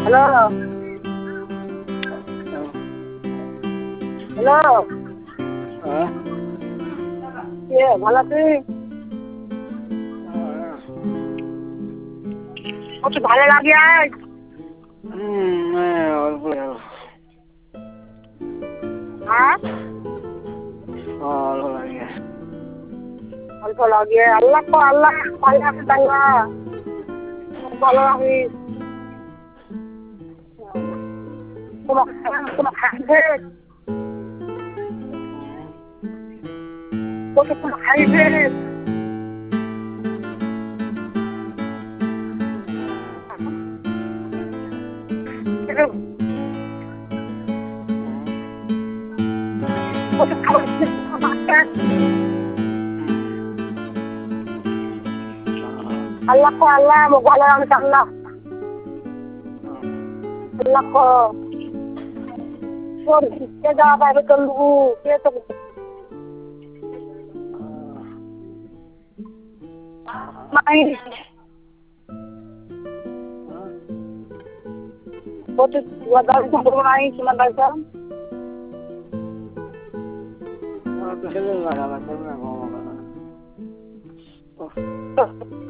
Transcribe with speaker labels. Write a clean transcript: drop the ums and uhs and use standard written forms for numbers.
Speaker 1: Hello hello
Speaker 2: হ্যাঁ
Speaker 1: কে ভালো আছিস? কত ভালো লাগে আজ
Speaker 2: অল্প
Speaker 1: হ্যাঁ
Speaker 2: অল্প লাগে
Speaker 1: অল্প লাগে আল্লাহ তো আল্লাহ ভালো আছে তাল্লা ভালো আছিস তোমার খাইছে কত তোমার খাইছে কত খাওয়াচ্ছে আল্লাহ ko আল্লাহ ভালো আছে আল্লাহ আল্লাহ ko তোর কে যাওয়া পাবে তোর লুগু কে তো মাই কত ওয়াদার সম্পর্ক নাই তোমার বাড়িতে
Speaker 2: Pero